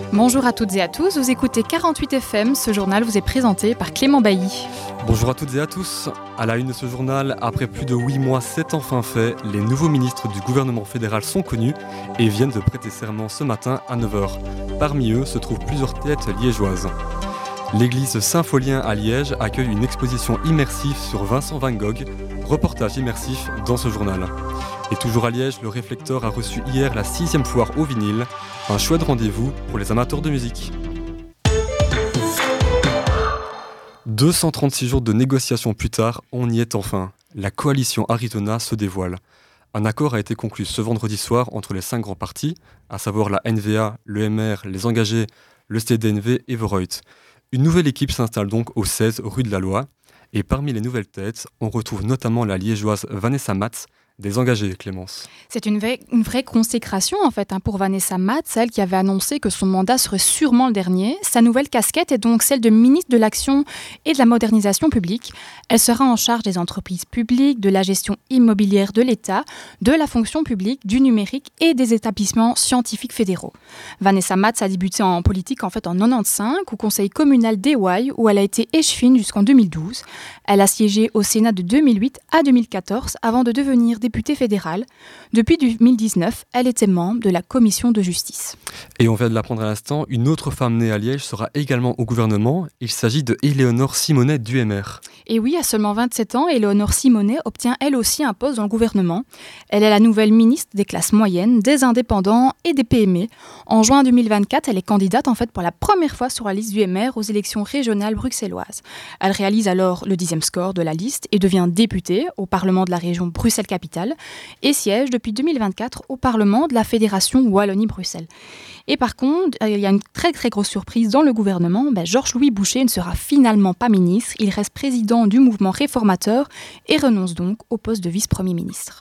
Bonjour à toutes et à tous, vous écoutez 48 FM, ce journal vous est présenté par Clément Bailly. Bonjour à toutes et à tous. À la une de ce journal, après plus de 8 mois, c'est enfin fait. Les nouveaux ministres du gouvernement fédéral sont connus et viennent de prêter serment ce matin à 9h. Parmi eux se trouvent plusieurs têtes liégeoises. L'église Saint-Folien à Liège accueille une exposition immersive sur Vincent Van Gogh, reportage immersif dans ce journal. Et toujours à Liège, le Réflecteur a reçu hier la 6e foire au vinyle, un chouette rendez-vous pour les amateurs de musique. 236 jours de négociations plus tard, on y est enfin. La coalition Arizona se dévoile. Un accord a été conclu ce vendredi soir entre les 5 grands partis, à savoir la NVA, le MR, les Engagés, le CDNV et Voreut. Une nouvelle équipe s'installe donc au 16 rue de la Loi. Et parmi les nouvelles têtes, on retrouve notamment la liégeoise Vanessa Matz, des Engagés, Clémence. C'est une vraie consécration en fait pour Vanessa Matz, celle qui avait annoncé que son mandat serait sûrement le dernier. Sa nouvelle casquette est donc celle de ministre de l'Action et de la Modernisation publique. Elle sera en charge des entreprises publiques, de la gestion immobilière de l'État, de la fonction publique, du numérique et des établissements scientifiques fédéraux. Vanessa Matz a débuté en politique en 1995 au conseil communal d'Éouaille où elle a été échevine jusqu'en 2012. Elle a siégé au Sénat de 2008 à 2014 avant de devenir députée fédérale. Depuis 2019, elle était membre de la commission de justice. Et on vient de l'apprendre à l'instant, une autre femme née à Liège sera également au gouvernement. Il s'agit de Éléonore Simonet du MR. Et oui, à seulement 27 ans, Éléonore Simonet obtient elle aussi un poste dans le gouvernement. Elle est la nouvelle ministre des classes moyennes, des indépendants et des PME. En juin 2024, elle est candidate pour la première fois sur la liste du MR aux élections régionales bruxelloises. Elle réalise alors le 10e score de la liste et devient députée au Parlement de la région Bruxelles-Capitale et siège depuis 2024 au Parlement de la Fédération Wallonie-Bruxelles. Et par contre, il y a une très très grosse surprise dans le gouvernement. Georges-Louis Boucher ne sera finalement pas ministre. Il reste président du mouvement réformateur et renonce donc au poste de vice-premier ministre.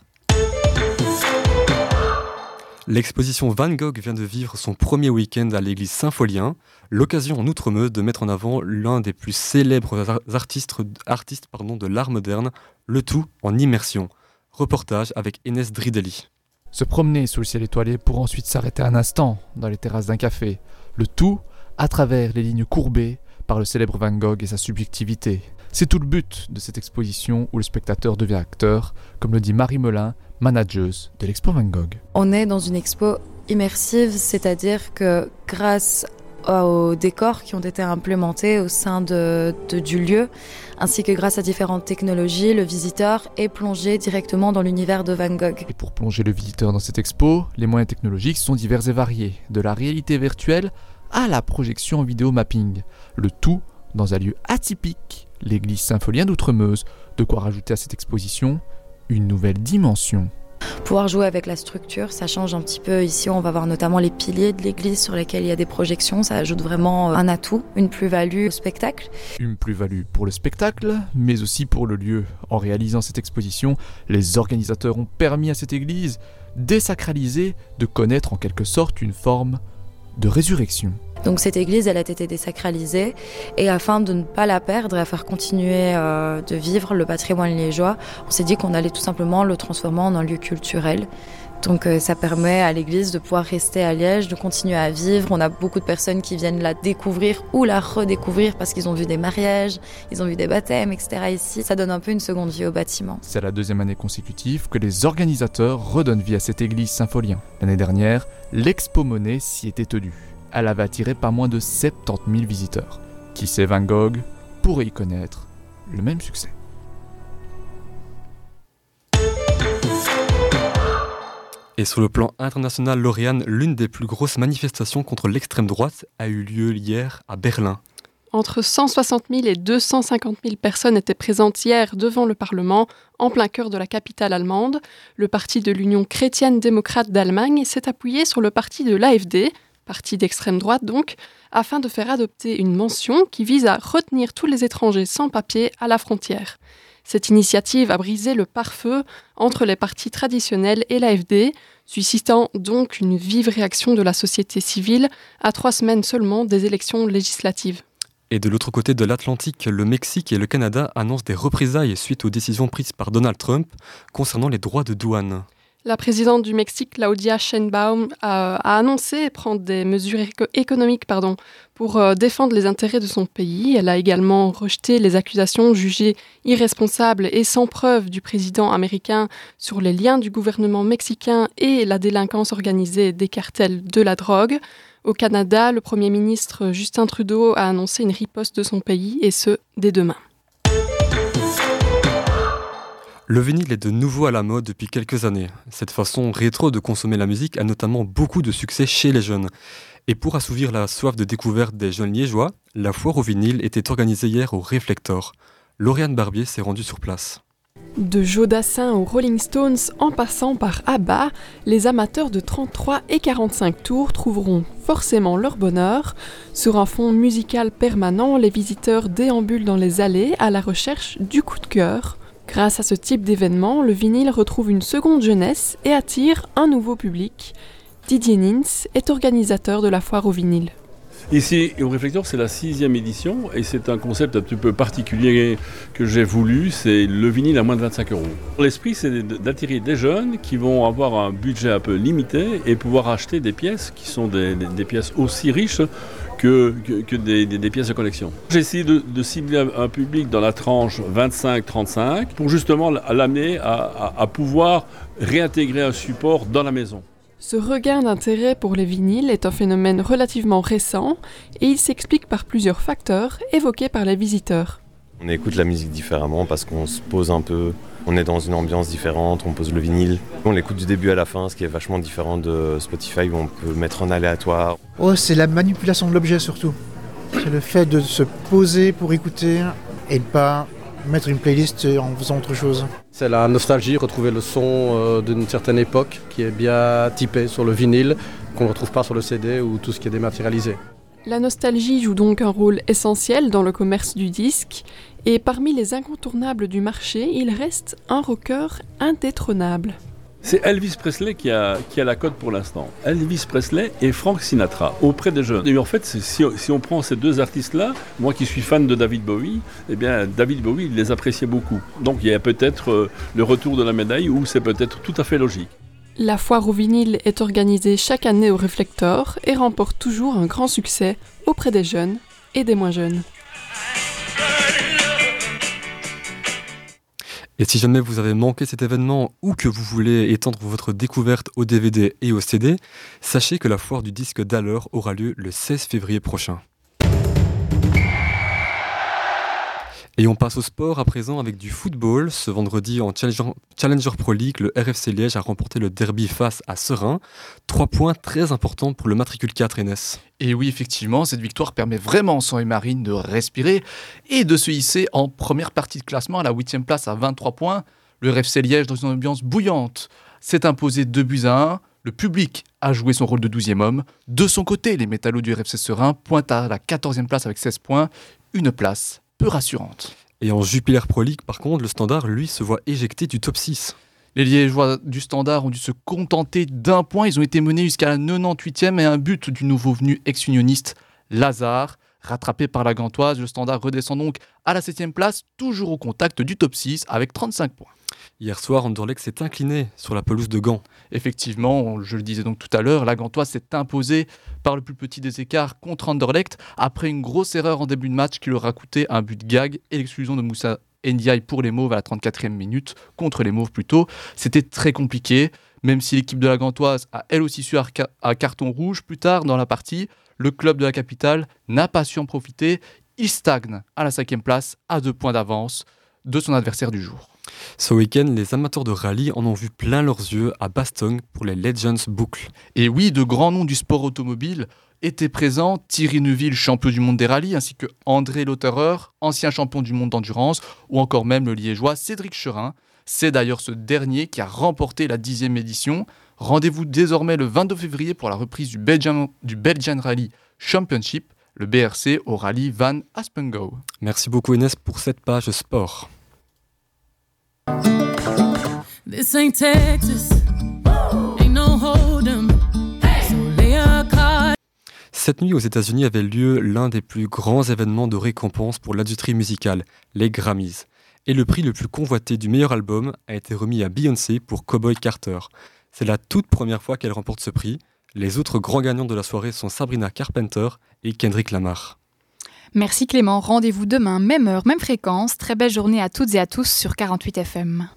L'exposition Van Gogh vient de vivre son premier week-end à l'église Saint-Folien, l'occasion en Outremeuse de mettre en avant l'un des plus célèbres artistes de l'art moderne, le tout en immersion. Reportage avec Enes Drideli. Se promener sous le ciel étoilé pour ensuite s'arrêter un instant dans les terrasses d'un café, le tout à travers les lignes courbées par le célèbre Van Gogh et sa subjectivité. C'est tout le but de cette exposition où le spectateur devient acteur, comme le dit Marie Melin, manageuse de l'expo Van Gogh. On est dans une expo immersive, c'est-à-dire que grâce aux décors qui ont été implémentés au sein du lieu, ainsi que grâce à différentes technologies, le visiteur est plongé directement dans l'univers de Van Gogh. Et pour plonger le visiteur dans cette expo, les moyens technologiques sont divers et variés, de la réalité virtuelle à la projection en vidéo mapping. Le tout dans un lieu atypique, l'église Saint-Folien d'Outremeuse. De quoi rajouter à cette exposition une nouvelle dimension. Pouvoir jouer avec la structure, ça change un petit peu. Ici, on va voir notamment les piliers de l'église sur lesquels il y a des projections. Ça ajoute vraiment un atout, une plus-value au spectacle. Une plus-value pour le spectacle, mais aussi pour le lieu. En réalisant cette exposition, les organisateurs ont permis à cette église désacralisée de connaître en quelque sorte une forme de résurrection. Donc cette église, elle a été désacralisée et afin de ne pas la perdre et à faire continuer de vivre le patrimoine liégeois, on s'est dit qu'on allait tout simplement le transformer en un lieu culturel. Donc ça permet à l'église de pouvoir rester à Liège, de continuer à vivre. On a beaucoup de personnes qui viennent la découvrir ou la redécouvrir parce qu'ils ont vu des mariages, ils ont vu des baptêmes, etc. ici. Ça donne un peu une seconde vie au bâtiment. C'est la 2e année consécutive que les organisateurs redonnent vie à cette église Saint-Folien. L'année dernière, l'Expo Monet s'y était tenue. Elle avait attiré pas moins de 70 000 visiteurs. Qui sait, Van Gogh pourrait y connaître le même succès. Et sur le plan international, Lauriane, l'une des plus grosses manifestations contre l'extrême droite a eu lieu hier à Berlin. Entre 160 000 et 250 000 personnes étaient présentes hier devant le Parlement, en plein cœur de la capitale allemande. Le parti de l'Union chrétienne-démocrate d'Allemagne s'est appuyé sur le parti de l'AfD, parti d'extrême droite donc, afin de faire adopter une mention qui vise à retenir tous les étrangers sans papier à la frontière. Cette initiative a brisé le pare-feu entre les partis traditionnels et l'AfD, suscitant donc une vive réaction de la société civile à 3 semaines seulement des élections législatives. Et de l'autre côté de l'Atlantique, le Mexique et le Canada annoncent des représailles suite aux décisions prises par Donald Trump concernant les droits de douane. La présidente du Mexique, Claudia Sheinbaum, a annoncé prendre des mesures économiques pour défendre les intérêts de son pays. Elle a également rejeté les accusations jugées irresponsables et sans preuve du président américain sur les liens du gouvernement mexicain et la délinquance organisée des cartels de la drogue. Au Canada, le Premier ministre Justin Trudeau a annoncé une riposte de son pays, et ce, dès demain. Le vinyle est de nouveau à la mode depuis quelques années. Cette façon rétro de consommer la musique a notamment beaucoup de succès chez les jeunes. Et pour assouvir la soif de découverte des jeunes liégeois, la foire au vinyle était organisée hier au Réflector. Lauriane Barbier s'est rendue sur place. De Joe Dassin aux Rolling Stones en passant par ABBA, les amateurs de 33 et 45 tours trouveront forcément leur bonheur. Sur un fond musical permanent, les visiteurs déambulent dans les allées à la recherche du coup de cœur. Grâce à ce type d'événement, le vinyle retrouve une seconde jeunesse et attire un nouveau public. Didier Nins est organisateur de la foire au vinyle. Ici, au Réflector, c'est la 6e édition et c'est un concept un petit peu particulier que j'ai voulu, c'est le vinyle à moins de 25 €. L'esprit, c'est d'attirer des jeunes qui vont avoir un budget un peu limité et pouvoir acheter des pièces qui sont des pièces aussi riches que des pièces de collection. J'ai essayé de cibler un public dans la tranche 25-35 pour justement l'amener à pouvoir réintégrer un support dans la maison. Ce regain d'intérêt pour les vinyles est un phénomène relativement récent et il s'explique par plusieurs facteurs évoqués par les visiteurs. On écoute la musique différemment parce qu'on se pose un peu, on est dans une ambiance différente, on pose le vinyle. On l'écoute du début à la fin, ce qui est vachement différent de Spotify où on peut mettre en aléatoire. Oh, c'est la manipulation de l'objet surtout. C'est le fait de se poser pour écouter et de pas mettre une playlist en faisant autre chose. C'est la nostalgie, retrouver le son d'une certaine époque qui est bien typé sur le vinyle, qu'on ne retrouve pas sur le CD ou tout ce qui est dématérialisé. La nostalgie joue donc un rôle essentiel dans le commerce du disque, et parmi les incontournables du marché, il reste un rocker indétrônable. C'est Elvis Presley qui a la cote pour l'instant. Elvis Presley et Frank Sinatra, auprès des jeunes. Et en fait, si on prend ces deux artistes-là, moi qui suis fan de David Bowie, eh bien David Bowie, il les appréciait beaucoup. Donc il y a peut-être le retour de la médaille où c'est peut-être tout à fait logique. La foire au vinyle est organisée chaque année au Réflector et remporte toujours un grand succès auprès des jeunes et des moins jeunes. Et si jamais vous avez manqué cet événement ou que vous voulez étendre votre découverte au DVD et au CD, sachez que la foire du disque d'Aller aura lieu le 16 février prochain. Et on passe au sport à présent avec du football. Ce vendredi en Challenger Pro League, le RFC Liège a remporté le derby face à Seraing. 3 points très importants pour le matricule 4 NS. Et oui, effectivement, cette victoire permet vraiment aux Sang et Marine de respirer et de se hisser en première partie de classement à la 8e place à 23 points. Le RFC Liège, dans une ambiance bouillante, s'est imposé 2-1. Le public a joué son rôle de 12e homme. De son côté, les métallos du RFC Seraing pointent à la 14e place avec 16 points. Une place peu rassurante. Et en Jupiler Pro League, par contre, le Standard, lui, se voit éjecté du top 6. Les Liégeois du Standard ont dû se contenter d'un point. Ils ont été menés jusqu'à la 98e et un but du nouveau venu ex-unioniste Lazare. Rattrapé par la Gantoise, le Standard redescend donc à la 7e place, toujours au contact du top 6 avec 35 points. Hier soir, Anderlecht s'est incliné sur la pelouse de Gand. Effectivement, je le disais donc tout à l'heure, la Gantoise s'est imposée par le plus petit des écarts contre Anderlecht après une grosse erreur en début de match qui leur a coûté un but gag et l'exclusion de Moussa Ndiaye pour les Mauves à la 34e minute, contre les Mauves plutôt. C'était très compliqué, même si l'équipe de la Gantoise a elle aussi su un carton rouge plus tard dans la partie. Le club de la capitale n'a pas su en profiter. Il stagne à la 5e place à 2 points d'avance de son adversaire du jour. Ce week-end, les amateurs de rallye en ont vu plein leurs yeux à Bastogne pour les Legends Boucles. Et oui, de grands noms du sport automobile étaient présents. Thierry Neuville, champion du monde des rallyes, ainsi que André Lauterer, ancien champion du monde d'endurance, ou encore même le liégeois Cédric Cherin. C'est d'ailleurs ce dernier qui a remporté la 10e édition. Rendez-vous désormais le 22 février pour la reprise du Belgian Rally Championship, le BRC au rallye Van Aspengouw. Merci beaucoup Inès pour cette page sport. This ain't Texas. Ain't no hold 'em. So lay a card. Cette nuit aux États-Unis avait lieu l'un des plus grands événements de récompense pour l'industrie musicale, les Grammys. Et le prix le plus convoité du meilleur album a été remis à Beyoncé pour Cowboy Carter. C'est la toute première fois qu'elle remporte ce prix. Les autres grands gagnants de la soirée sont Sabrina Carpenter et Kendrick Lamar. Merci Clément, rendez-vous demain, même heure, même fréquence. Très belle journée à toutes et à tous sur 48 FM.